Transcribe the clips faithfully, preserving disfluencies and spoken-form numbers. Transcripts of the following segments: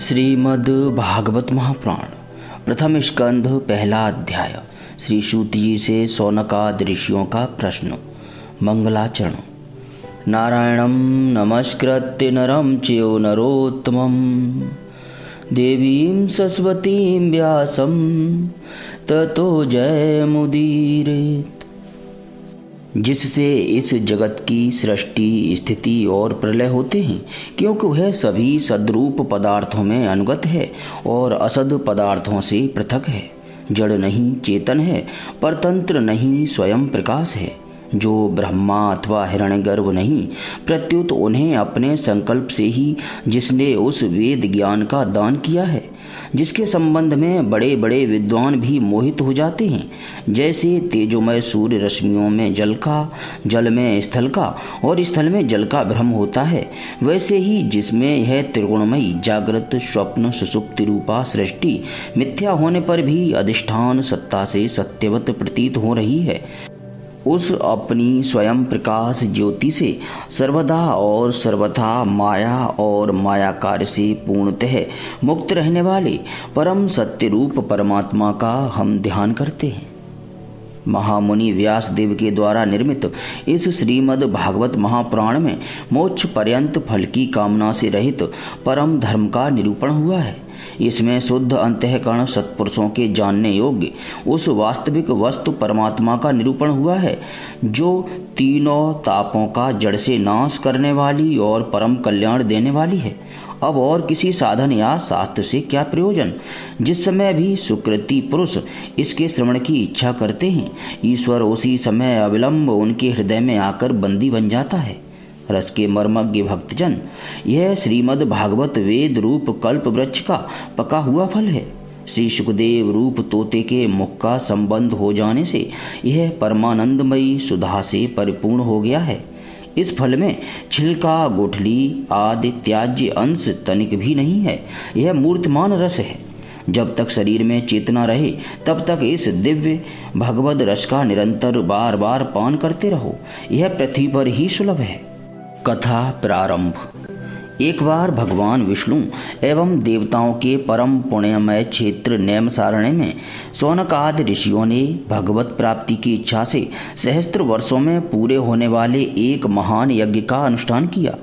श्रीमद् भागवत महापुराण प्रथम स्कंध पहला अध्याय। श्री सूत जी से सौनकाद ऋषियों का प्रश्न। मंगलाचरण। नारायणं नमस्कृत्य नरं चैव नरोत्तमं देवीं सरस्वतीं व्यासं ततो जयमुदीरयेत्। जिससे इस जगत की सृष्टि, स्थिति और प्रलय होते हैं, क्योंकि वह सभी सद्रूप पदार्थों में अनुगत है और असद पदार्थों से पृथक है। जड़ नहीं, चेतन है, परतंत्र नहीं, स्वयं प्रकाश है। जो ब्रह्मा अथवा हिरण्यगर्भ नहीं, प्रत्युत उन्हें अपने संकल्प से ही जिसने उस वेद ज्ञान का दान किया है, जिसके संबंध में बड़े बड़े विद्वान भी मोहित हो जाते हैं। जैसे तेजोमय सूर्य रश्मियों में जल का, जल में स्थल का और स्थल में जल का भ्रम होता है, वैसे ही जिसमें यह त्रिगुणमयी जागृत, स्वप्न, सुषुप्ति रूपा सृष्टि मिथ्या होने पर भी अधिष्ठान सत्ता से सत्यवत प्रतीत हो रही है, उस अपनी स्वयं प्रकाश ज्योति से सर्वदा और सर्वथा माया और माया कार्य से पूर्णतः मुक्त रहने वाले परम सत्य रूप परमात्मा का हम ध्यान करते हैं। महामुनि व्यास देव के द्वारा निर्मित इस श्रीमद् भागवत महापुराण में मोक्ष पर्यंत फल की कामना से रहित परम धर्म का निरूपण हुआ है। इसमें शुद्ध अंतःकरण सत्पुरुषों के जानने योग्य उस वास्तविक वस्तु परमात्मा का निरूपण हुआ है, जो तीनों तापों का जड़ से नाश करने वाली और परम कल्याण देने वाली है। अब और किसी साधन या शास्त्र से क्या प्रयोजन? जिस समय भी सुकृति पुरुष इसके श्रवण की इच्छा करते हैं, ईश्वर उसी समय अविलंब उनके हृदय में आकर बंदी बन जाता है। रस के मर्मज्ञ भक्तजन, यह श्रीमद् भागवत वेद रूप कल्प वृक्ष का पका हुआ फल है। श्री सुखदेव रूप तोते के मुख का संबंध हो जाने से यह परमानंदमयी सुधा से परिपूर्ण हो गया है। इस फल में छिलका, गुठली आदि त्याज्य अंश तनिक भी नहीं है। यह मूर्तिमान रस है। जब तक शरीर में चेतना रहे, तब तक इस दिव्य भगवद रस का निरंतर बार बार पान करते रहो। यह पृथ्वी पर ही सुलभ है। कथा प्रारंभ। एक बार भगवान विष्णु एवं देवताओं के परम पुण्यमय क्षेत्र नैमिषारण्य में सौनकादि ऋषियों ने भगवत प्राप्ति की इच्छा से सहस्त्र वर्षों में पूरे होने वाले एक महान यज्ञ का अनुष्ठान किया।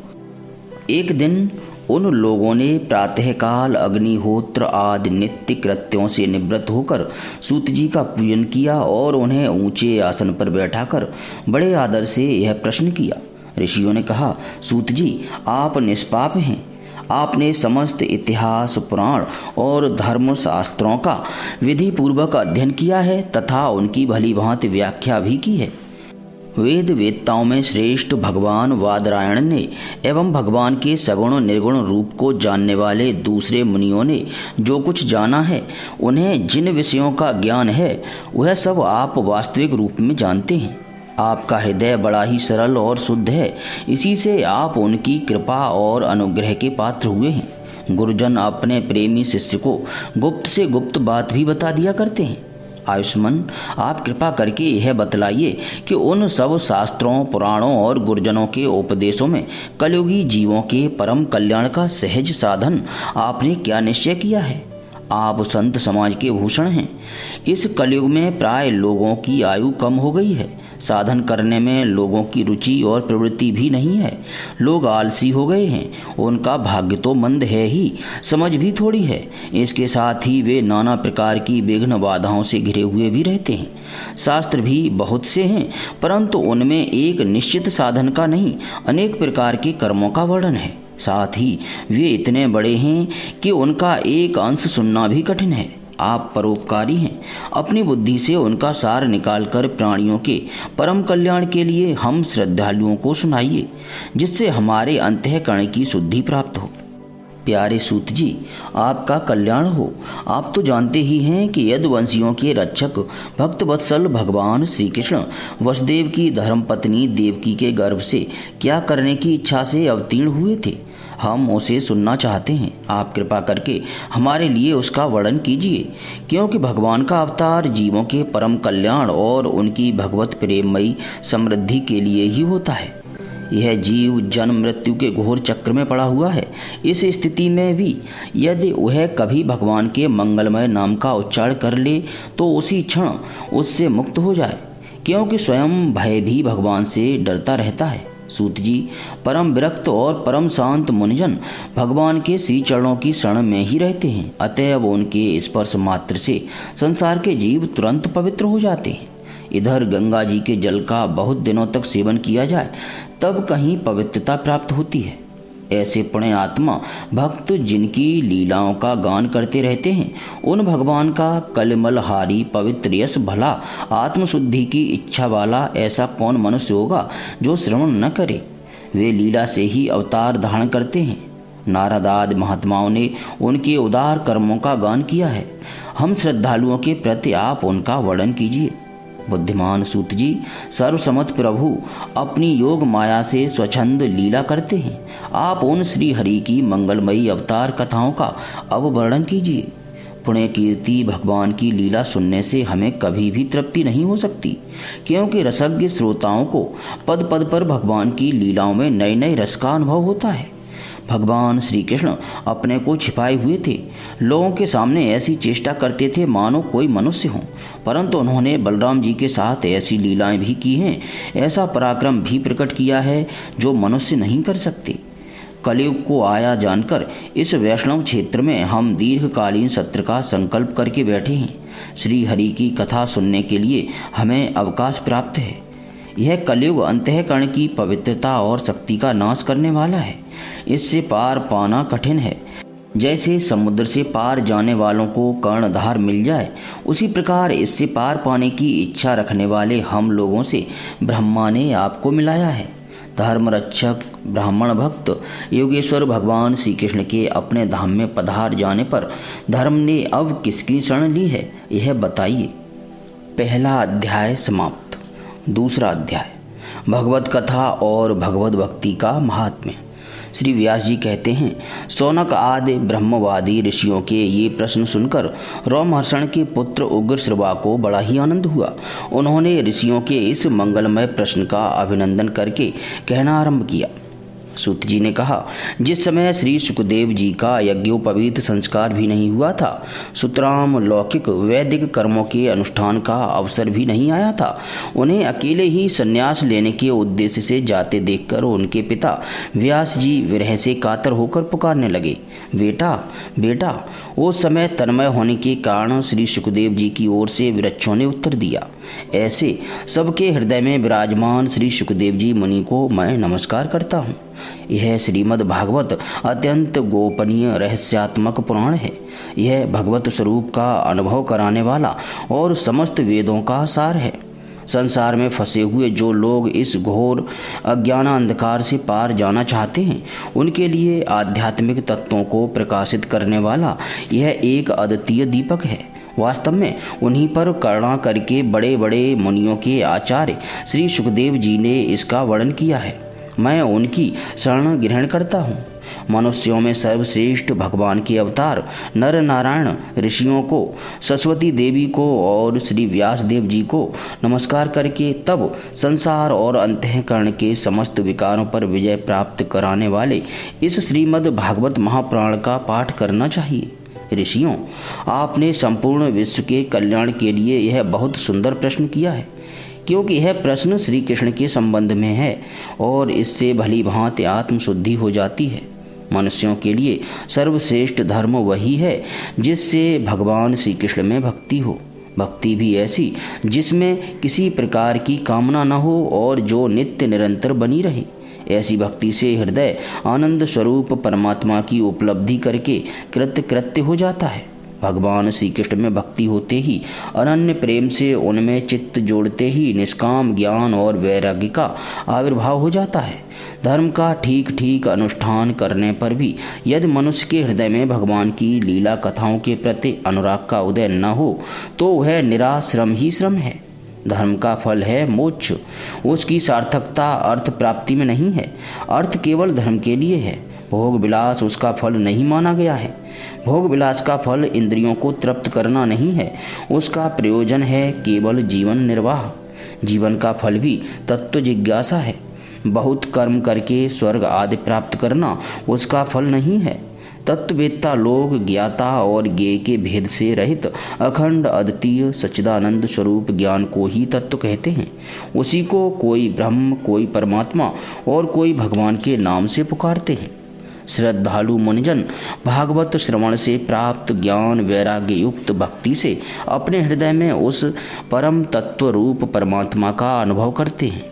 एक दिन उन लोगों ने प्रातःकाल अग्निहोत्र आदि नित्य कृत्यों से निवृत्त होकर सूत जी का पूजन किया और उन्हें ऊंचे आसन पर बैठाकर बड़े आदर से यह प्रश्न किया। ऋषियों ने कहा, सूत जी, आप निष्पाप हैं। आपने समस्त इतिहास, पुराण और धर्म शास्त्रों का विधि पूर्वक अध्ययन किया है तथा उनकी भली भांति व्याख्या भी की है। वेद वेत्ताओं में श्रेष्ठ भगवान वादरायण ने एवं भगवान के सगुण निर्गुण रूप को जानने वाले दूसरे मुनियों ने जो कुछ जाना है, उन्हें जिन विषयों का ज्ञान है, वह सब आप वास्तविक रूप में जानते हैं। आपका हृदय बड़ा ही सरल और शुद्ध है, इसी से आप उनकी कृपा और अनुग्रह के पात्र हुए हैं। गुरुजन अपने प्रेमी शिष्य को गुप्त से गुप्त बात भी बता दिया करते हैं। आयुष्मान, आप कृपा करके यह बतलाइए कि उन सब शास्त्रों, पुराणों और गुरुजनों के उपदेशों में कलयुगी जीवों के परम कल्याण का सहज साधन आपने क्या निश्चय किया है? आप संत समाज के भूषण हैं। इस कलयुग में प्राय लोगों की आयु कम हो गई है। साधन करने में लोगों की रुचि और प्रवृत्ति भी नहीं है। लोग आलसी हो गए हैं। उनका भाग्य तो मंद है ही, समझ भी थोड़ी है। इसके साथ ही वे नाना प्रकार की विघ्न बाधाओं से घिरे हुए भी रहते हैं। शास्त्र भी बहुत से हैं, परंतु उनमें एक निश्चित साधन का नहीं, अनेक प्रकार के कर्मों का वर्णन है। साथ ही वे इतने बड़े हैं कि उनका एक अंश सुनना भी कठिन है। आप परोपकारी हैं। अपनी बुद्धि से उनका सार निकालकर प्राणियों के परम कल्याण के लिए हम श्रद्धालुओं को सुनाइए, जिससे हमारे अंतःकरण की शुद्धि प्राप्त हो। प्यारे सूत जी, आपका कल्याण हो। आप तो जानते ही हैं कि यदुवंशियों के रक्षक भक्त वत्सल भगवान श्री कृष्ण वसुदेव की धर्मपत्नी देवकी के गर्भ से क्या करने की इच्छा से अवतीर्ण हुए थे। हम उसे सुनना चाहते हैं। आप कृपा करके हमारे लिए उसका वर्णन कीजिए, क्योंकि भगवान का अवतार जीवों के परम कल्याण और उनकी भगवत प्रेममयी समृद्धि के लिए ही होता है। यह जीव जन्म मृत्यु के घोर चक्र में पड़ा हुआ है। इस स्थिति में भी यदि वह कभी भगवान के मंगलमय नाम का उच्चारण कर ले तो उसी क्षण उससे मुक्त हो जाए, क्योंकि स्वयं भय भी भगवान से डरता रहता है। सूत जी, परम विरक्त और परम शांत मुनिजन भगवान के श्री चरणों की शरण में ही रहते हैं। अतएव उनके स्पर्श मात्र से संसार के जीव तुरंत पवित्र हो जाते हैं। इधर गंगा जी के जल का बहुत दिनों तक सेवन किया जाए तब कहीं पवित्रता प्राप्त होती है। ऐसे पुण्य आत्मा भक्त जिनकी लीलाओं का गान करते रहते हैं, उन भगवान का कलमलहारी पवित्र यश भला आत्मशुद्धि की इच्छा वाला ऐसा कौन मनुष्य होगा जो श्रवण न करे। वे लीला से ही अवतार धारण करते हैं। नारद आदि महात्माओं ने उनके उदार कर्मों का गान किया है। हम श्रद्धालुओं के प्रति आप उनका वर्णन कीजिए। बुद्धिमान सूत जी, सर्वसम्मत प्रभु अपनी योग माया से स्वच्छंद लीला करते हैं। आप उन श्री हरि की मंगलमयी अवतार कथाओं का अब वर्णन कीजिए। पुण्य कीर्ति भगवान की लीला सुनने से हमें कभी भी तृप्ति नहीं हो सकती, क्योंकि रसज्ञ श्रोताओं को पद पद पर भगवान की लीलाओं में नए नए रस का अनुभव होता है। भगवान श्री कृष्ण अपने को छिपाए हुए थे। लोगों के सामने ऐसी चेष्टा करते थे मानो कोई मनुष्य हो, परंतु उन्होंने बलराम जी के साथ ऐसी लीलाएं भी की हैं, ऐसा पराक्रम भी प्रकट किया है जो मनुष्य नहीं कर सकते। कलयुग को आया जानकर इस वैष्णव क्षेत्र में हम दीर्घकालीन सत्र का संकल्प करके बैठे हैं। श्री हरि की कथा सुनने के लिए हमें अवकाश प्राप्त है। यह कलयुग अंतःकरण की पवित्रता और शक्ति का नाश करने वाला है। इससे पार पाना कठिन है। जैसे समुद्र से पार जाने वालों को कर्णधार मिल जाए, उसी प्रकार इससे पार पाने की इच्छा रखने वाले हम लोगों से ब्रह्मा ने आपको मिलाया है। धर्म रक्षक ब्राह्मण भक्त योगेश्वर भगवान श्री कृष्ण के अपने धाम में पधार जाने पर धर्म ने अब किसकी शरण ली है, यह बताइए। पहला अध्याय समाप्त। दूसरा अध्याय भगवत कथा और भगवत भक्ति का महात्म्य। श्री व्यास जी कहते हैं, सौनक आदि ब्रह्मवादी ऋषियों के ये प्रश्न सुनकर रोमहर्षण के पुत्र उग्रश्रवा को बड़ा ही आनंद हुआ। उन्होंने ऋषियों के इस मंगलमय प्रश्न का अभिनंदन करके कहना आरंभ किया। सूत जी ने कहा, जिस समय श्री सुखदेव जी का यज्ञोपवीत संस्कार भी नहीं हुआ था, सुतराम लौकिक वैदिक कर्मों के अनुष्ठान का अवसर भी नहीं आया था, उन्हें अकेले ही संन्यास लेने के उद्देश्य से जाते देखकर उनके पिता व्यास जी विरह से कातर होकर पुकारने लगे, बेटा बेटा। उस समय तन्मय होने के कारण श्री सुखदेव जी की ओर से वृक्षों ने उत्तर दिया, ऐसे सबके हृदय में विराजमान श्री सुखदेव जी मुनि को मैं नमस्कार करता हूँ। यह श्रीमद् भागवत अत्यंत गोपनीय रहस्यात्मक पुराण है। यह भगवत स्वरूप का अनुभव कराने वाला और समस्त वेदों का सार है। संसार में फंसे हुए जो लोग इस घोर अज्ञान अंधकार से पार जाना चाहते हैं, उनके लिए आध्यात्मिक तत्वों को प्रकाशित करने वाला यह एक अद्वितीय दीपक है। वास्तव में उन्हीं पर करुणा करके बड़े बड़े मुनियों के आचार्य श्री सुखदेव जी ने इसका वर्णन किया है। मैं उनकी शरण ग्रहण करता हूँ। मनुष्यों में सर्वश्रेष्ठ भगवान के अवतार नर नारायण ऋषियों को, सरस्वती देवी को और श्री व्यास देव जी को नमस्कार करके तब संसार और अंतःकरण के समस्त विकारों पर विजय प्राप्त कराने वाले इस श्रीमद् भागवत महापुराण का पाठ करना चाहिए। ऋषियों, आपने संपूर्ण विश्व के कल्याण के लिए यह बहुत सुंदर प्रश्न किया है, क्योंकि यह प्रश्न श्री कृष्ण के संबंध में है और इससे भली भांति आत्मशुद्धि हो जाती है। मनुष्यों के लिए सर्वश्रेष्ठ धर्म वही है जिससे भगवान श्री कृष्ण में भक्ति हो। भक्ति भी ऐसी जिसमें किसी प्रकार की कामना न हो और जो नित्य निरंतर बनी रहे। ऐसी भक्ति से हृदय आनंद स्वरूप परमात्मा की उपलब्धि करके कृत्य कृत्य हो जाता है। भगवान श्री कृष्ण में भक्ति होते ही, अनन्य प्रेम से उनमें चित्त जोड़ते ही निष्काम ज्ञान और वैराग्य का आविर्भाव हो जाता है। धर्म का ठीक ठीक अनुष्ठान करने पर भी यदि मनुष्य के हृदय में भगवान की लीला कथाओं के प्रति अनुराग का उदय न हो तो वह निरा श्रम ही श्रम है। धर्म का फल है मोक्ष। उसकी सार्थकता अर्थ प्राप्ति में नहीं है। अर्थ केवल धर्म के लिए है। भोग विलास उसका फल नहीं माना गया है। भोग विलास का फल इंद्रियों को तृप्त करना नहीं है, उसका प्रयोजन है केवल जीवन निर्वाह। जीवन का फल भी तत्व जिज्ञासा है। बहुत कर्म करके स्वर्ग आदि प्राप्त करना उसका फल नहीं है। तत्ववेत्ता लोग ज्ञाता और ज्ञेय के भेद से रहित अखंड अद्वितीय सच्चिदानंद स्वरूप ज्ञान को ही तत्व कहते हैं। उसी को कोई ब्रह्म, कोई परमात्मा और कोई भगवान के नाम से पुकारते हैं। श्रद्धालु मुनिजन भागवत श्रवण से प्राप्त ज्ञान वैराग्य युक्त भक्ति से अपने हृदय में उस परम तत्व रूप परमात्मा का अनुभव करते हैं।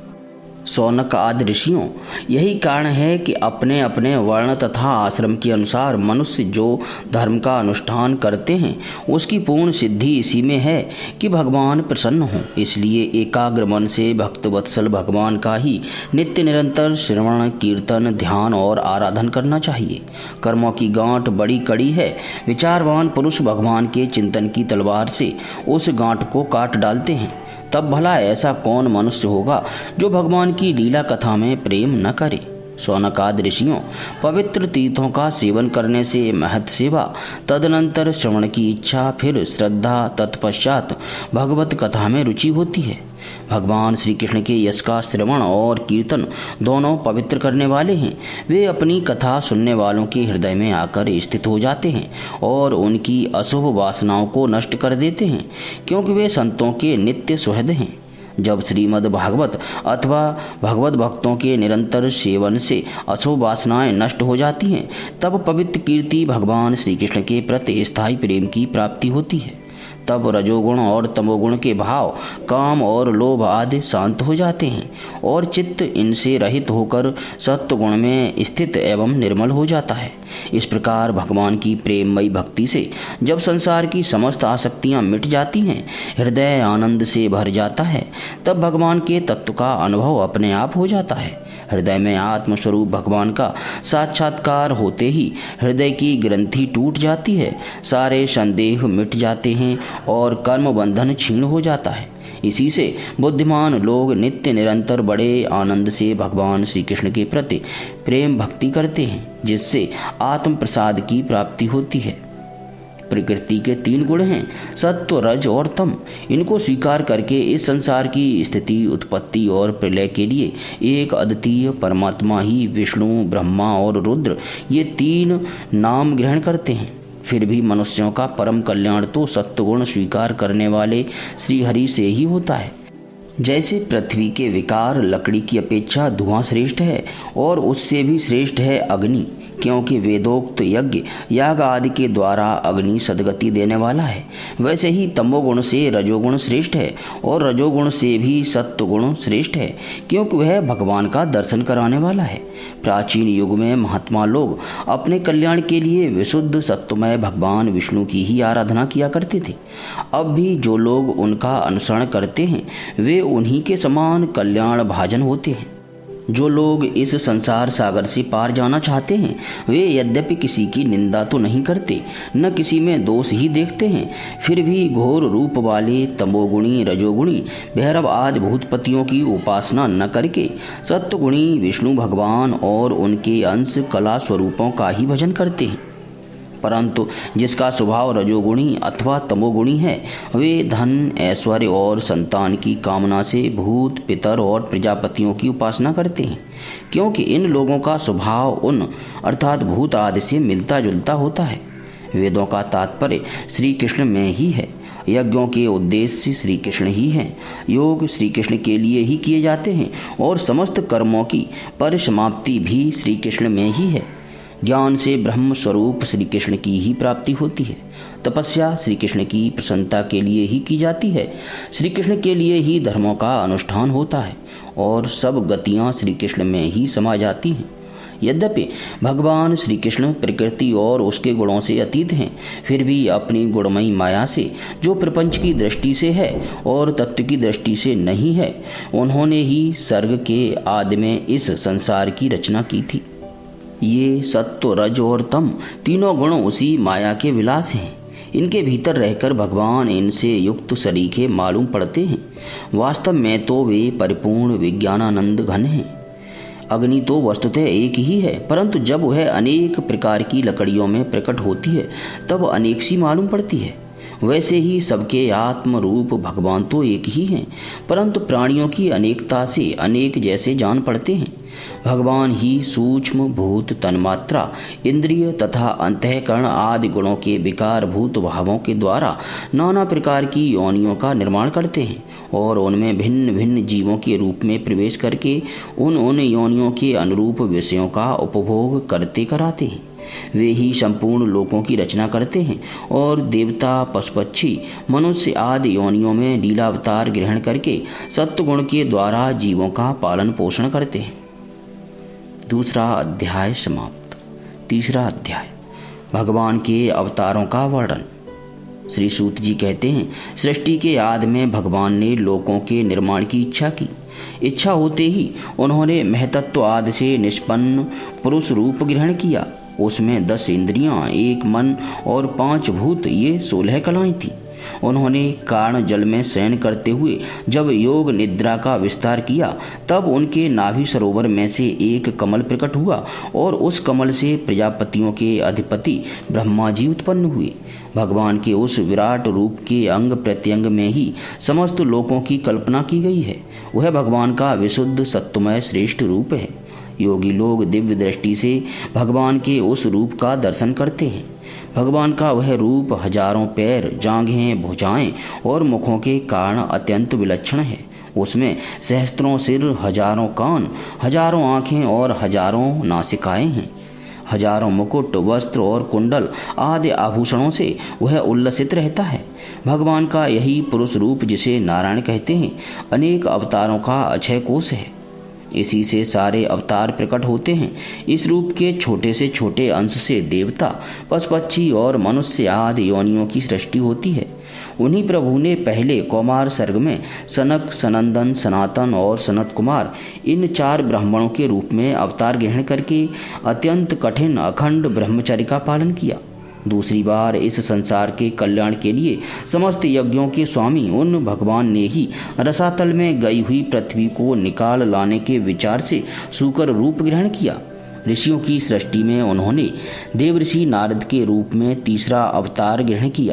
शौनक आदि ऋषियों, यही कारण है कि अपने अपने वर्ण तथा आश्रम के अनुसार मनुष्य जो धर्म का अनुष्ठान करते हैं उसकी पूर्ण सिद्धि इसी में है कि भगवान प्रसन्न हों। इसलिए एकाग्र मन से भक्तवत्सल भगवान का ही नित्य निरंतर श्रवण, कीर्तन, ध्यान और आराधन करना चाहिए। कर्मों की गांठ बड़ी कड़ी है। विचारवान पुरुष भगवान के चिंतन की तलवार से उस गांठ को काट डालते हैं। तब भला ऐसा कौन मनुष्य होगा जो भगवान की लीला कथा में प्रेम न करे। शौनकादि ऋषियों, पवित्र तीर्थों का सेवन करने से महत सेवा, तदनंतर श्रवण की इच्छा, फिर श्रद्धा, तत्पश्चात भगवत कथा में रुचि होती है। भगवान श्री कृष्ण के यश का श्रवण और कीर्तन दोनों पवित्र करने वाले हैं। वे अपनी कथा सुनने वालों के हृदय में आकर स्थित हो जाते हैं और उनकी अशुभ वासनाओं को नष्ट कर देते हैं, क्योंकि वे संतों के नित्य सुहृद हैं। जब श्रीमद् भागवत अथवा भगवत भक्तों के निरंतर सेवन से अशुभ वासनाएं नष्ट हो जाती हैं, तब पवित्र कीर्ति भगवान श्री कृष्ण के प्रति स्थायी प्रेम की प्राप्ति होती है। तब रजोगुण और तमोगुण के भाव, काम और लोभ आदि शांत हो जाते हैं और चित्त इनसे रहित होकर सत्व गुण में स्थित एवं निर्मल हो जाता है। इस प्रकार भगवान की प्रेममयी भक्ति से जब संसार की समस्त आसक्तियां मिट जाती हैं, हृदय आनंद से भर जाता है, तब भगवान के तत्व का अनुभव अपने आप हो जाता है। हृदय में आत्मस्वरूप भगवान का साक्षात्कार होते ही हृदय की ग्रंथि टूट जाती है, सारे संदेह मिट जाते हैं और कर्म बंधन क्षीण हो जाता है। इसी से बुद्धिमान लोग नित्य निरंतर बड़े आनंद से भगवान श्री कृष्ण के प्रति प्रेम भक्ति करते हैं, जिससे आत्म प्रसाद की प्राप्ति होती है। प्रकृति के तीन गुण हैं, सत्व, रज और तम। इनको स्वीकार करके इस संसार की स्थिति, उत्पत्ति और प्रलय के लिए एक अद्वितीय परमात्मा ही विष्णु, ब्रह्मा और रुद्र ये तीन नाम ग्रहण करते हैं। फिर भी मनुष्यों का परम कल्याण तो सत्वगुण स्वीकार करने वाले श्री हरि से ही होता है। जैसे पृथ्वी के विकार लकड़ी की अपेक्षा धुआं श्रेष्ठ है और उससे भी श्रेष्ठ है अग्नि, क्योंकि वेदोक्त यज्ञ याग आदि के द्वारा अग्नि सदगति देने वाला है, वैसे ही तमोगुण से रजोगुण श्रेष्ठ है और रजोगुण से भी सत्वगुण श्रेष्ठ है, क्योंकि वह भगवान का दर्शन कराने वाला है। प्राचीन युग में महात्मा लोग अपने कल्याण के लिए विशुद्ध सत्वमय भगवान विष्णु की ही आराधना किया करते थे। अब भी जो लोग उनका अनुसरण करते हैं वे उन्हीं के समान कल्याण भाजन होते हैं। जो लोग इस संसार सागर से पार जाना चाहते हैं वे यद्यपि किसी की निंदा तो नहीं करते, न किसी में दोष ही देखते हैं, फिर भी घोर रूप वाले तमोगुणी, रजोगुणी, भैरव आदि भूतपतियों की उपासना न करके सत्वगुणी विष्णु भगवान और उनके अंश कला स्वरूपों का ही भजन करते हैं। परंतु जिसका स्वभाव रजोगुणी अथवा तमोगुणी है वे धन, ऐश्वर्य और संतान की कामना से भूत, पितर और प्रजापतियों की उपासना करते हैं, क्योंकि इन लोगों का स्वभाव उन अर्थात भूत आदि से मिलता जुलता होता है। वेदों का तात्पर्य श्री कृष्ण में ही है, यज्ञों के उद्देश्य श्री कृष्ण ही हैं, योग श्री कृष्ण के लिए ही किए जाते हैं और समस्त कर्मों की परिसमाप्ति भी श्री कृष्ण में ही है। ज्ञान से ब्रह्म स्वरूप श्री कृष्ण की ही प्राप्ति होती है। तपस्या श्री कृष्ण की प्रसन्नता के लिए ही की जाती है। श्री कृष्ण के लिए ही धर्मों का अनुष्ठान होता है और सब गतियाँ श्री कृष्ण में ही समा जाती हैं। यद्यपि भगवान श्री कृष्ण प्रकृति और उसके गुणों से अतीत हैं, फिर भी अपनी गुणमयी माया से जो प्रपंच की दृष्टि से है और तत्व की दृष्टि से नहीं है, उन्होंने ही सर्ग के आदि में इस संसार की रचना की थी। ये सत्व, रज और तम तीनों गुण उसी माया के विलास हैं। इनके भीतर रहकर भगवान इनसे युक्त सरीखे मालूम पड़ते हैं। वास्तव में तो वे परिपूर्ण विज्ञानानंद घन हैं। अग्नि तो वस्तुतः एक ही है, परंतु जब वह अनेक प्रकार की लकड़ियों में प्रकट होती है तब अनेक सी मालूम पड़ती है। वैसे ही सबके आत्म रूप भगवान तो एक ही हैं, परंतु प्राणियों की अनेकता से अनेक जैसे जान पड़ते हैं। भगवान ही सूक्ष्म भूत तन्मात्रा, इंद्रिय तथा अंतःकरण आदि गुणों के विकार भूत भावों के द्वारा नाना प्रकार की योनियों का निर्माण करते हैं और उनमें भिन्न भिन्न जीवों के रूप में प्रवेश करके उन उन योनियों के अनुरूप विषयों का उपभोग करते कराते हैं। वे ही संपूर्ण लोकों की रचना करते हैं और देवता, पशु पक्षी, मनुष्य आदि योनियों में लीलावतार ग्रहण करके सत्वगुण के द्वारा जीवों का पालन पोषण करते हैं। दूसरा अध्याय समाप्त। तीसरा अध्याय भगवान के अवतारों का वर्णन। श्री सूत जी कहते हैं, सृष्टि के आदि में भगवान ने लोकों के निर्माण की इच्छा की। इच्छा होते ही उन्होंने महतत्व आदि से निष्पन्न पुरुष रूप ग्रहण किया। उसमें दस इंद्रियां, एक मन और पांच भूत, ये सोलह कलाएं थीं। उन्होंने कारण जल में शयन करते हुए जब योग निद्रा का विस्तार किया, तब उनके नाभि सरोवर में से एक कमल प्रकट हुआ और उस कमल से प्रजापतियों के अधिपति ब्रह्मा जी उत्पन्न हुए। भगवान के उस विराट रूप के अंग प्रत्यंग में ही समस्त लोकों की कल्पना की गई है। वह भगवान का विशुद्ध सत्वमय श्रेष्ठ रूप है। योगी लोग दिव्य दृष्टि से भगवान के उस रूप का दर्शन करते हैं। भगवान का वह रूप हजारों पैर, जांघें, भुजाएं और मुखों के कारण अत्यंत विलक्षण है। उसमें सहस्त्रों सिर, हजारों कान, हजारों आँखें और हजारों नासिकाएं हैं। हजारों मुकुट, वस्त्र और कुंडल आदि आभूषणों से वह उल्लसित रहता है। भगवान का यही पुरुष रूप, जिसे नारायण कहते हैं, अनेक अवतारों का अक्षय कोश है। इसी से सारे अवतार प्रकट होते हैं। इस रूप के छोटे से छोटे अंश से देवता, पशु पक्षी और मनुष्य आदि योनियों की सृष्टि होती है। उन्हीं प्रभु ने पहले कौमार सर्ग में सनक, सनंदन, सनातन और सनत कुमार इन चार ब्राह्मणों के रूप में अवतार ग्रहण करके अत्यंत कठिन अखंड ब्रह्मचर्य का पालन किया। दूसरी बार इस संसार के कल्याण के लिए समस्त यज्ञों के स्वामी उन भगवान ने ही रसातल में गई हुई पृथ्वी को निकाल लाने के विचार से सूकर रूप ग्रहण किया। ऋषियों की सृष्टि में उन्होंने देवऋषि नारद के रूप में तीसरा अवतार ग्रहण किया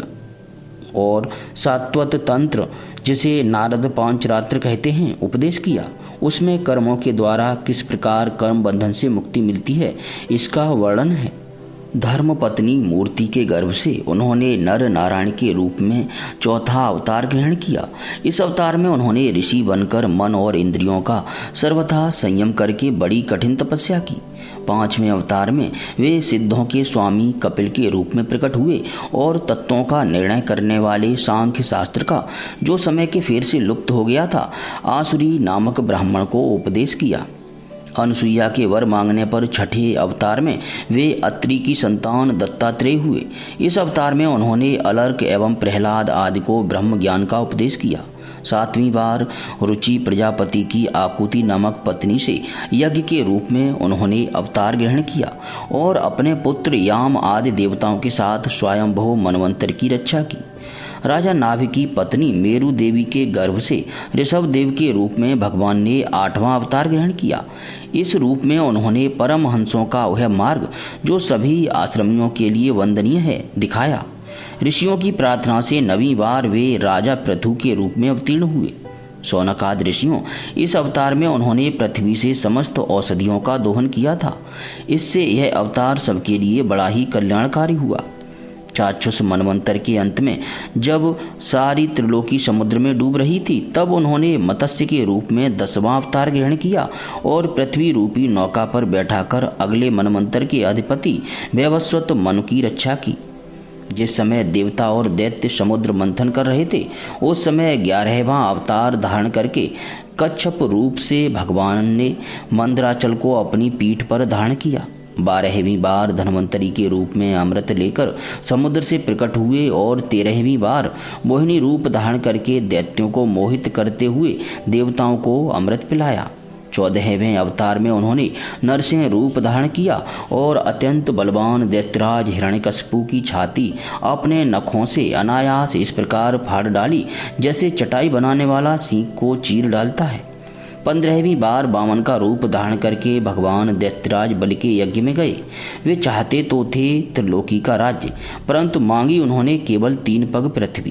और सात्वत तंत्र, जिसे नारद पांचरात्र कहते हैं, उपदेश किया। उसमें कर्मों के द्वारा किस प्रकार कर्म बंधन से मुक्ति मिलती है, इसका वर्णन है। धर्म पत्नी मूर्ति के गर्भ से उन्होंने नर नारायण के रूप में चौथा अवतार ग्रहण किया। इस अवतार में उन्होंने ऋषि बनकर मन और इंद्रियों का सर्वथा संयम करके बड़ी कठिन तपस्या की। पांचवें अवतार में वे सिद्धों के स्वामी कपिल के रूप में प्रकट हुए और तत्वों का निर्णय करने वाले सांख्य शास्त्र का, जो समय के फेर से लुप्त हो गया था, आसुरी नामक ब्राह्मण को उपदेश किया। अनुसुईया के वर मांगने पर छठे अवतार में वे अत्रि की संतान दत्तात्रेय हुए। इस अवतार में उन्होंने अलर्क एवं प्रहलाद आदि को ब्रह्म ज्ञान का उपदेश किया। सातवीं बार रुचि प्रजापति की आकुति नामक पत्नी से यज्ञ के रूप में उन्होंने अवतार ग्रहण किया और अपने पुत्र याम आदि देवताओं के साथ स्वयंभव मनवंतर की रक्षा की। राजा नाभि की पत्नी मेरु देवी के गर्भ से ऋषभ देव के रूप में भगवान ने आठवां अवतार ग्रहण किया। इस रूप में उन्होंने परमहंसों का वह मार्ग, जो सभी आश्रमियों के लिए वंदनीय है, दिखाया। ऋषियों की प्रार्थना से नवीं बार वे राजा पृथु के रूप में अवतीर्ण हुए। शौनकादि ऋषियों इस अवतार में उन्होंने पृथ्वी से समस्त औषधियों का दोहन किया था। इससे यह अवतार सबके लिए बड़ा ही कल्याणकारी हुआ। चाक्षुष मनवंतर के अंत में जब सारी त्रिलोकी समुद्र में डूब रही थी, तब उन्होंने मत्स्य के रूप में दसवां अवतार ग्रहण किया और पृथ्वी रूपी नौका पर बैठाकर अगले मनवंतर के अधिपति वैवस्वत मनु की रक्षा की। जिस समय देवता और दैत्य समुद्र मंथन कर रहे थे, उस समय ग्यारहवां अवतार धारण करके कच्छप रूप से भगवान ने मंदराचल को अपनी पीठ पर धारण किया। बारहवीं बार धन्वंतरी के रूप में अमृत लेकर समुद्र से प्रकट हुए और तेरहवीं बार मोहिनी रूप धारण करके दैत्यों को मोहित करते हुए देवताओं को अमृत पिलाया। चौदहवें अवतार में उन्होंने नरसिंह रूप धारण किया और अत्यंत बलवान दैत्यराज हिरण्यकशिपु की छाती अपने नखों से अनायास इस प्रकार फाड़ डाली, जैसे चटाई बनाने वाला सींग को चीर डालता है। पंद्रहवीं बार बामन का रूप धारण करके भगवान दैत्यराज बलि के यज्ञ में गए। वे चाहते तो थे त्रिलोकी का राज्य, परंतु मांगी उन्होंने केवल तीन पग पृथ्वी।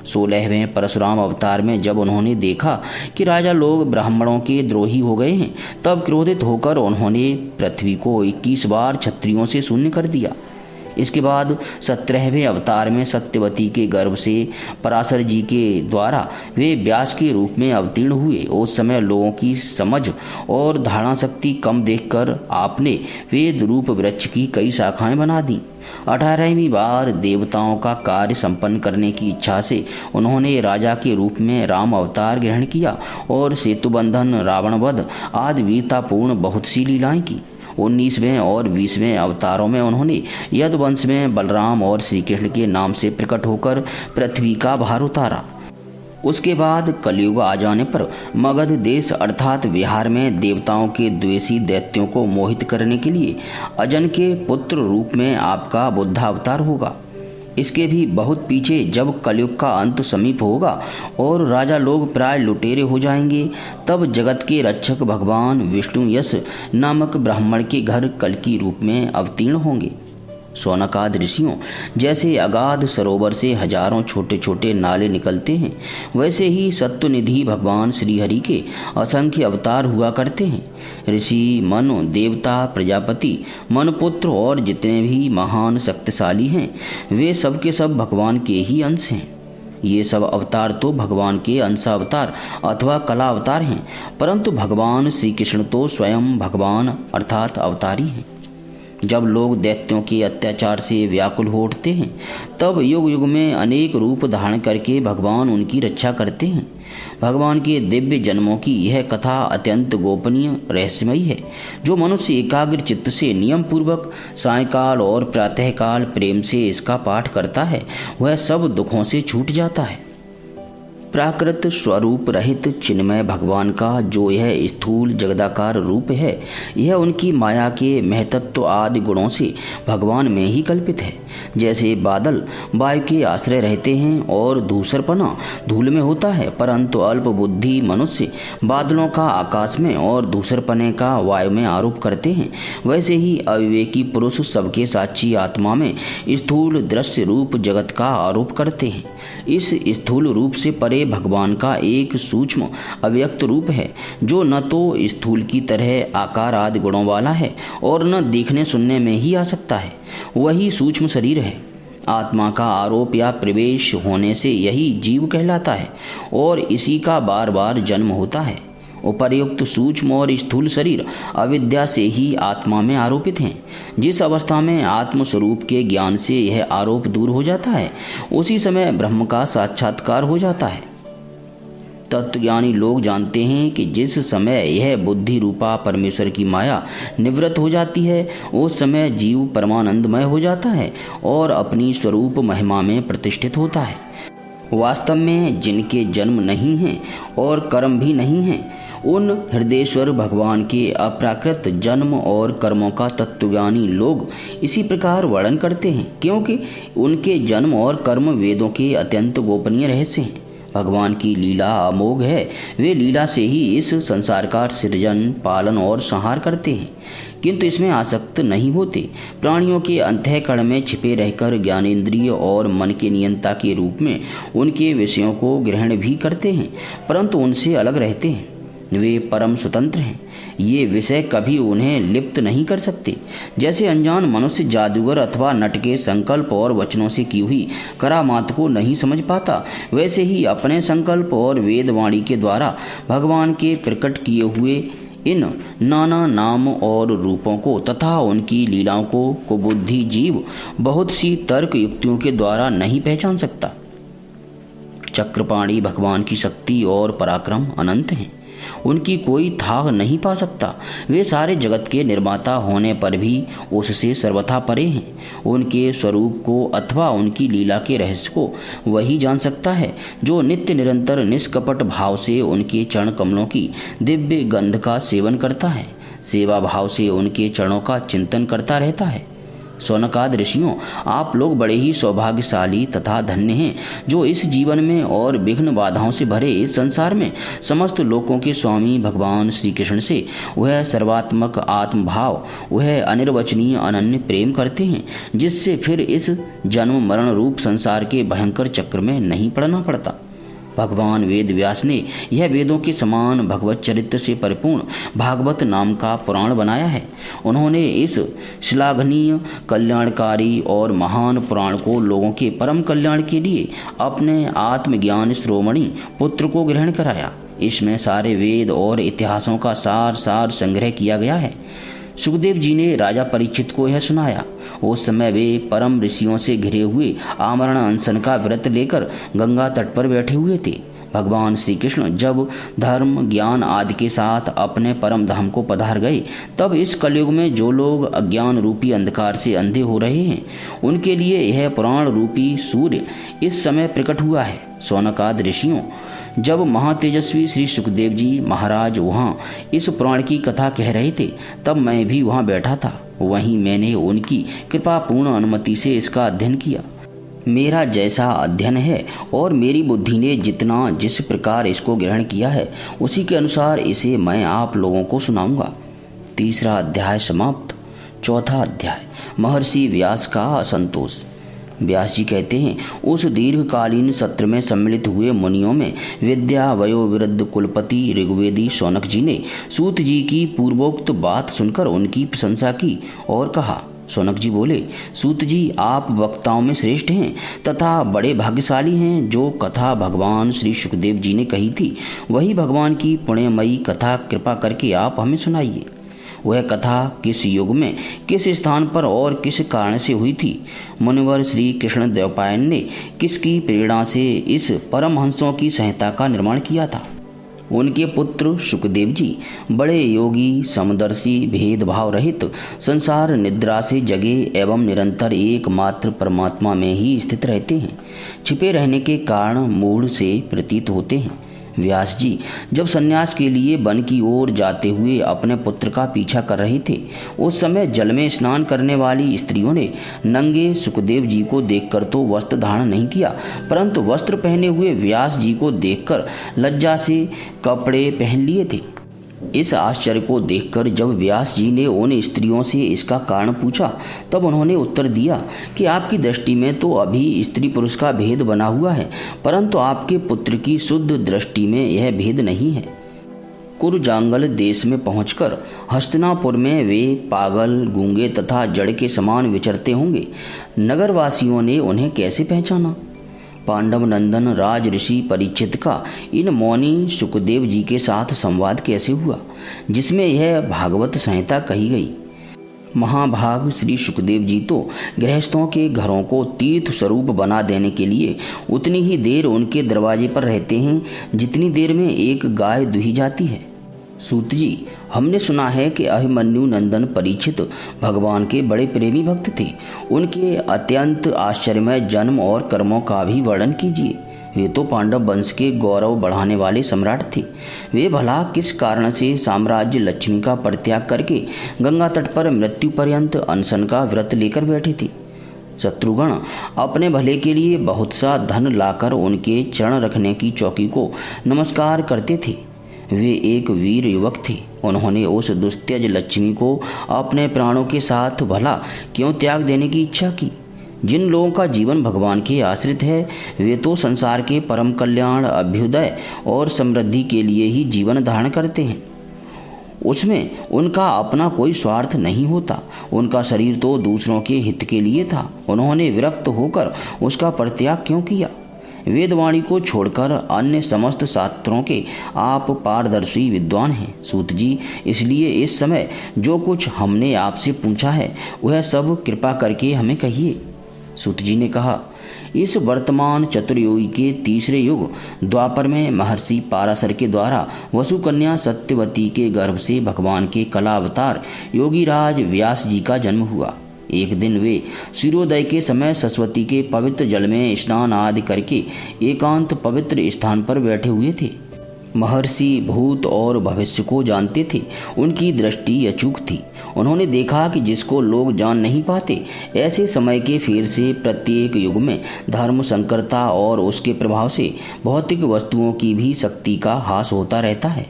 सोलहवें परशुराम अवतार में जब उन्होंने देखा कि राजा लोग ब्राह्मणों के द्रोही हो गए हैं, तब क्रोधित होकर उन्होंने पृथ्वी को इक्कीस बार क्षत्रियों से शून्य कर दिया। इसके बाद सत्रहवें अवतार में सत्यवती के गर्भ से पराशर जी के द्वारा वे व्यास के रूप में अवतीर्ण हुए। उस समय लोगों की समझ और धारणा शक्ति कम देखकर आपने वेद रूप वृक्ष की कई शाखाएं बना दी। अठारहवीं बार देवताओं का कार्य संपन्न करने की इच्छा से उन्होंने राजा के रूप में राम अवतार ग्रहण किया और सेतुबंधन, रावण वध आदि वीरतापूर्ण बहुत सी लीलाएं की। उन्नीसवें और बीसवें अवतारों में उन्होंने यदुवंश में बलराम और श्री कृष्ण के नाम से प्रकट होकर पृथ्वी का भार उतारा। उसके बाद कलयुग आ जाने पर मगध देश अर्थात बिहार में देवताओं के द्वेषी दैत्यों को मोहित करने के लिए अजन के पुत्र रूप में आपका बुद्धावतार होगा। इसके भी बहुत पीछे जब कलयुग का अंत समीप होगा और राजा लोग प्राय लुटेरे हो जाएंगे, तब जगत के रक्षक भगवान विष्णु यश नामक ब्राह्मण के घर कल्कि रूप में अवतीर्ण होंगे। शौनकाद ऋषियों जैसे अगाध सरोवर से हजारों छोटे छोटे नाले निकलते हैं, वैसे ही सत्वनिधि भगवान श्रीहरि के असंख्य अवतार हुआ करते हैं। ऋषि, मनु, देवता, प्रजापति, मनुपुत्र और जितने भी महान शक्तिशाली हैं, वे सब के सब भगवान के ही अंश हैं। ये सब अवतार तो भगवान के अंशावतार अथवा कला अवतार हैं, परंतु भगवान श्री कृष्ण तो स्वयं भगवान अर्थात अवतारी हैं। जब लोग दैत्यों के अत्याचार से व्याकुल हो उठते हैं, तब युग युग में अनेक रूप धारण करके भगवान उनकी रक्षा करते हैं। भगवान के दिव्य जन्मों की यह कथा अत्यंत गोपनीय रहस्यमयी है। जो मनुष्य एकाग्र चित्त से नियम पूर्वक सायंकाल और प्रातःकाल प्रेम से इसका पाठ करता है, वह सब दुखों से छूट जाता है। प्राकृत स्वरूप रहित चिन्मय भगवान का जो यह स्थूल जगदाकार रूप है, यह उनकी माया के महतत्व आदि गुणों से भगवान में ही कल्पित है। जैसे बादल वायु के आश्रय रहते हैं और धूसरपना धूल में होता है, परंतु अल्प बुद्धि मनुष्य बादलों का आकाश में और धूसरपने का वायु में आरोप करते हैं, वैसे ही अविवेकी पुरुष सबके साक्षी आत्मा में स्थूल दृश्य रूप जगत का आरोप करते हैं। इस स्थूल रूप से परे भगवान का एक सूक्ष्म अव्यक्त रूप है, जो न तो स्थूल की तरह आकार आदि गुणों वाला है और न देखने सुनने में ही आ सकता है। वही सूक्ष्म शरीर है। आत्मा का आरोप या प्रवेश होने से यही जीव कहलाता है और इसी का बार बार जन्म होता है। उपर्युक्त सूक्ष्म और स्थूल शरीर अविद्या से ही आत्मा में आरोपित हैं। जिस अवस्था में आत्मस्वरूप के ज्ञान से यह आरोप दूर हो जाता है, उसी समय ब्रह्म का साक्षात्कार हो जाता है। तत्वज्ञानी लोग जानते हैं कि जिस समय यह बुद्धि रूपा परमेश्वर की माया निवृत्त हो जाती है, उस समय जीव परमानंदमय हो जाता है और अपनी स्वरूप महिमा में प्रतिष्ठित होता है। वास्तव में जिनके जन्म नहीं हैं और कर्म भी नहीं हैं, उन हृदयेश्वर भगवान के अप्राकृत जन्म और कर्मों का तत्वज्ञानी लोग इसी प्रकार वर्णन करते हैं, क्योंकि उनके जन्म और कर्म वेदों के अत्यंत गोपनीय रहस्य हैं। भगवान की लीला अमोघ है। वे लीला से ही इस संसार का सृजन, पालन और संहार करते हैं, किंतु इसमें आसक्त नहीं होते। प्राणियों के अंतःकरण में छिपे रहकर ज्ञानेंद्रिय और मन के नियंता के रूप में उनके विषयों को ग्रहण भी करते हैं, परंतु उनसे अलग रहते हैं। वे परम स्वतंत्र हैं। ये विषय कभी उन्हें लिप्त नहीं कर सकते। जैसे अनजान मनुष्य जादूगर अथवा नट के संकल्प और वचनों से की हुई करामात को नहीं समझ पाता, वैसे ही अपने संकल्प और वेदवाणी के द्वारा भगवान के प्रकट किए हुए इन नाना नाम और रूपों को तथा उनकी लीलाओं को कुबुद्धि जीव बहुत सी तर्क युक्तियों के द्वारा नहीं पहचान सकता। चक्रपाणी भगवान की शक्ति और पराक्रम अनंत हैं। उनकी कोई थाह नहीं पा सकता। वे सारे जगत के निर्माता होने पर भी उससे सर्वथा परे हैं। उनके स्वरूप को अथवा उनकी लीला के रहस्य को वही जान सकता है जो नित्य निरंतर निष्कपट भाव से उनके चरण कमलों की दिव्य गंध का सेवन करता है, सेवा भाव से उनके चरणों का चिंतन करता रहता है। शौनकादि ऋषियों, आप लोग बड़े ही सौभाग्यशाली तथा धन्य हैं, जो इस जीवन में और विघ्न बाधाओं से भरे इस संसार में समस्त लोकों के स्वामी भगवान श्री कृष्ण से वह सर्वात्मक आत्मभाव, वह अनिर्वचनीय अनन्य प्रेम करते हैं, जिससे फिर इस जन्म मरण रूप संसार के भयंकर चक्र में नहीं पड़ना पड़ता। भगवान वेद व्यास ने यह वेदों के समान भगवत चरित्र से परिपूर्ण भागवत नाम का पुराण बनाया है। उन्होंने इस श्लाघनीय, कल्याणकारी और महान पुराण को लोगों के परम कल्याण के लिए अपने आत्मज्ञान शिरोमणि पुत्र को ग्रहण कराया। इसमें सारे वेद और इतिहासों का सार सार संग्रह किया गया है। सुखदेव जी ने राजा परीक्षित को यह सुनाया। उस समय वे परम ऋषियों से घिरे हुए आमरण अनशन का व्रत लेकर गंगा तट पर बैठे हुए थे। भगवान श्री कृष्ण जब धर्म, ज्ञान आदि के साथ अपने परम धाम को पधार गए, तब इस कलयुग में जो लोग अज्ञान रूपी अंधकार से अंधे हो रहे हैं, उनके लिए यह पुराण रूपी सूर्य इस समय प्रकट हुआ है। शौनकादि ऋषियों, जब महातेजस्वी श्री सुखदेव जी महाराज वहाँ इस पुराण की कथा कह रहे थे, तब मैं भी वहाँ बैठा था। वहीं मैंने उनकी कृपापूर्ण अनुमति से इसका अध्ययन किया। मेरा जैसा अध्ययन है और मेरी बुद्धि ने जितना जिस प्रकार इसको ग्रहण किया है, उसी के अनुसार इसे मैं आप लोगों को सुनाऊंगा। तीसरा अध्याय समाप्त। चौथा अध्याय, महर्षि व्यास का असंतोष। व्यास जी कहते हैं, उस दीर्घकालीन सत्र में सम्मिलित हुए मुनियों में विद्या वयोवृद्ध कुलपति ऋग्वेदी शौनक जी ने सूत जी की पूर्वोक्त बात सुनकर उनकी प्रशंसा की और कहा। शौनक जी बोले, सूत जी, आप वक्ताओं में श्रेष्ठ हैं तथा बड़े भाग्यशाली हैं। जो कथा भगवान श्री सुखदेव जी ने कही थी, वही भगवान की पुण्यमयी कथा कृपा करके आप हमें सुनाइए। वह कथा किस युग में, किस स्थान पर और किस कारण से हुई थी? मुनिवर श्री कृष्ण द्वैपायन ने किसकी प्रेरणा से इस परमहंसों की संहिता का निर्माण किया था? उनके पुत्र सुखदेव जी बड़े योगी, समदर्शी, भेदभाव रहित, संसार निद्रा से जगे एवं निरंतर एकमात्र परमात्मा में ही स्थित रहते हैं। छिपे रहने के कारण मूढ़ से प्रतीत होते हैं। व्यास जी जब सन्यास के लिए वन की ओर जाते हुए अपने पुत्र का पीछा कर रहे थे, उस समय जल में स्नान करने वाली स्त्रियों ने नंगे सुखदेव जी को देखकर तो वस्त्र धारण नहीं किया, परंतु वस्त्र पहने हुए व्यास जी को देखकर लज्जा से कपड़े पहन लिए थे। इस आश्चर्य को देखकर जब व्यास जी ने उन स्त्रियों से इसका कारण पूछा, तब उन्होंने उत्तर दिया कि आपकी दृष्टि में तो अभी स्त्री पुरुष का भेद बना हुआ है, परंतु आपके पुत्र की शुद्ध दृष्टि में यह भेद नहीं है। कुरजांगल देश में पहुंचकर हस्तिनापुर में वे पागल, गूंगे तथा जड़ के समान विचरते होंगे। नगरवासियों ने उन्हें कैसे पहचाना? पांडव नंदन राज ऋषि परीक्षित का इन मौनी सुखदेव जी के साथ संवाद कैसे हुआ, जिसमें यह भागवत संहिता कही गई? महाभाग श्री सुखदेव जी तो गृहस्थों के घरों को तीर्थ स्वरूप बना देने के लिए उतनी ही देर उनके दरवाजे पर रहते हैं जितनी देर में एक गाय दुही जाती है। सूत जी, हमने सुना है कि अभिमन्यु नंदन परीक्षित भगवान के बड़े प्रेमी भक्त थे। उनके अत्यंत आश्चर्यमय जन्म और कर्मों का भी वर्णन कीजिए। वे तो पांडव वंश के गौरव बढ़ाने वाले सम्राट थे। वे भला किस कारण से साम्राज्य लक्ष्मी का परित्याग करके गंगा तट पर मृत्यु पर्यंत अनशन का व्रत लेकर बैठे थे? शत्रुगण अपने भले के लिए बहुत सा धन लाकर उनके चरण रखने की चौकी को नमस्कार करते थे। वे एक वीर युवक थे। उन्होंने उस दुस्त्यज लक्ष्मी को अपने प्राणों के साथ भला क्यों त्याग देने की इच्छा की? जिन लोगों का जीवन भगवान के आश्रित है, वे तो संसार के परम कल्याण, अभ्युदय और समृद्धि के लिए ही जीवन धारण करते हैं। उसमें उनका अपना कोई स्वार्थ नहीं होता। उनका शरीर तो दूसरों के हित के लिए था। उन्होंने विरक्त होकर उसका परित्याग क्यों किया? वेदवाणी को छोड़कर अन्य समस्त शास्त्रों के आप पारदर्शी विद्वान हैं सूत जी, इसलिए इस समय जो कुछ हमने आपसे पूछा है वह सब कृपा करके हमें कहिए। सूत जी ने कहा, इस वर्तमान चतुर्युगी के तीसरे युग द्वापर में महर्षि पाराशर के द्वारा वसुकन्या सत्यवती के गर्भ से भगवान के कला अवतार योगीराज व्यास जी का जन्म हुआ। एक दिन वे सूर्योदय के समय सरस्वती के पवित्र जल में स्नान आदि करके एकांत पवित्र स्थान पर बैठे हुए थे। महर्षि भूत और भविष्य को जानते थे। उनकी दृष्टि अचूक थी। उन्होंने देखा कि जिसको लोग जान नहीं पाते, ऐसे समय के फेर से प्रत्येक युग में धर्म संकरता और उसके प्रभाव से भौतिक वस्तुओं की भी शक्ति का ह्रास होता रहता है।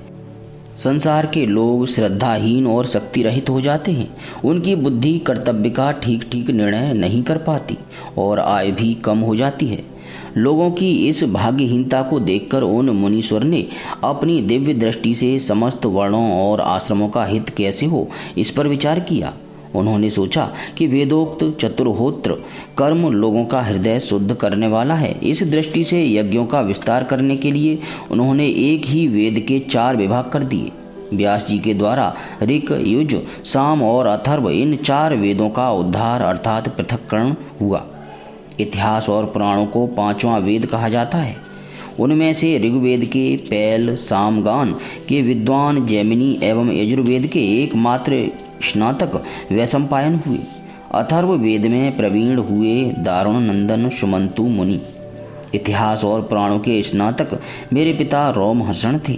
संसार के लोग श्रद्धाहीन और शक्ति रहित हो जाते हैं। उनकी बुद्धि कर्तव्य का ठीक ठीक निर्णय नहीं कर पाती और आय भी कम हो जाती है। लोगों की इस भाग्यहीनता को देखकर उन मुनीश्वर ने अपनी दिव्य दृष्टि से समस्त वर्णों और आश्रमों का हित कैसे हो, इस पर विचार किया। उन्होंने सोचा कि वेदोक्त चतुर्होत्र कर्म लोगों का हृदय शुद्ध करने वाला है। इस दृष्टि से यज्ञों का विस्तार करने के लिए उन्होंने एक ही वेद के चार विभाग कर दिए। व्यास जी के द्वारा ऋक, युज, साम और अथर्व, इन चार वेदों का उद्धार अर्थात पृथक्करण हुआ। इतिहास और पुराणों को पांचवा वेद कहा जाता है। उनमें से ऋग्वेद के पैल, सामगान के विद्वान जैमिनी एवं यजुर्वेद के एकमात्र स्नातक वैशंपायन हुए। अथर्व वेद में प्रवीण हुए दारुण नंदन सुमंतु मुनि। इतिहास और पुराणों के स्नातक मेरे पिता रोमहर्षण थे।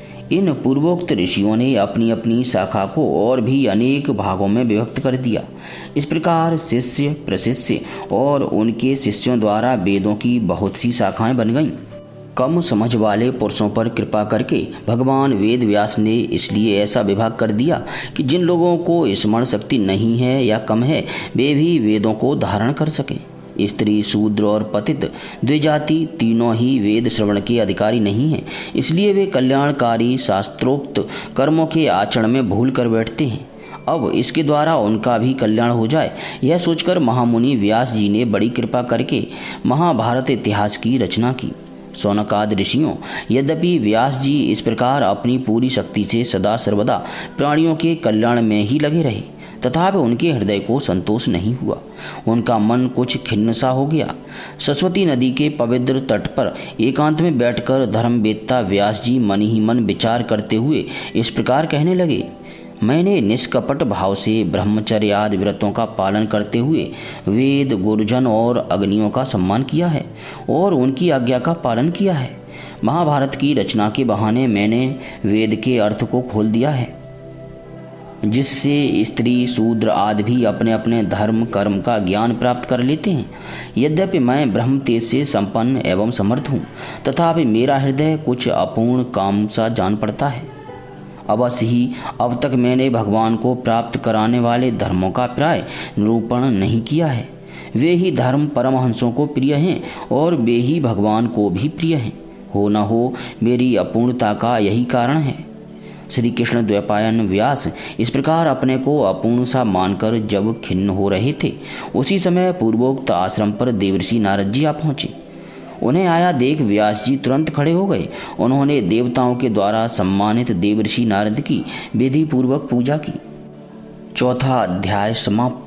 इन पूर्वोक्त ऋषियों ने अपनी अपनी शाखा को और भी अनेक भागों में विभक्त कर दिया। इस प्रकार शिष्य, प्रशिष्य और उनके शिष्यों द्वारा वेदों की बहुत सी शाखाएं बन गईं। कम समझ वाले पुरुषों पर कृपा करके भगवान वेद व्यास ने इसलिए ऐसा विभाग कर दिया कि जिन लोगों को स्मरण शक्ति नहीं है या कम है, वे भी वेदों को धारण कर सकें। स्त्री, शूद्र और पतित द्विजाति तीनों ही वेद श्रवण के अधिकारी नहीं हैं। इसलिए वे कल्याणकारी शास्त्रोक्त कर्मों के आचरण में भूल कर बैठते हैं। अब इसके द्वारा उनका भी कल्याण हो जाए, यह सोचकर महामुनि व्यास जी ने बड़ी कृपा करके महाभारत इतिहास की रचना की। शौनकादि ऋषियों, यद्यपि व्यास जी इस प्रकार अपनी पूरी शक्ति से सदा सर्वदा प्राणियों के कल्याण में ही लगे रहे, तथापि उनके हृदय को संतोष नहीं हुआ। उनका मन कुछ खिन्न सा हो गया। सरस्वती नदी के पवित्र तट पर एकांत में बैठकर धर्मवेत्ता व्यास जी मन ही मन विचार करते हुए इस प्रकार कहने लगे। मैंने निष्कपट भाव से ब्रह्मचर्य आदि व्रतों का पालन करते हुए वेद, गुरुजन और अग्नियों का सम्मान किया है और उनकी आज्ञा का पालन किया है। महाभारत की रचना के बहाने मैंने वेद के अर्थ को खोल दिया है, जिससे स्त्री, शूद्र आदि भी अपने अपने धर्म कर्म का ज्ञान प्राप्त कर लेते हैं। यद्यपि मैं ब्रह्म तेज से संपन्न एवं समर्थ हूँ, तथापि मेरा हृदय कुछ अपूर्ण काम सा जान पड़ता है। अवश्य ही अब तक मैंने भगवान को प्राप्त कराने वाले धर्मों का प्राय निरूपण नहीं किया है। वे ही धर्म परमहंसों को प्रिय हैं और वे ही भगवान को भी प्रिय हैं। हो न हो मेरी अपूर्णता का यही कारण है। श्री कृष्ण द्वैपायन व्यास इस प्रकार अपने को अपूर्ण सा मानकर जब खिन्न हो रहे थे, उसी समय पूर्वोक्त आश्रम पर देवर्षि नारद जी आ पहुँचे। उन्हें आया देख व्यास जी तुरंत खड़े हो गए। उन्होंने देवताओं के द्वारा सम्मानित देवर्षि नारद की विधि पूर्वक पूजा की। चौथा अध्याय समाप्त।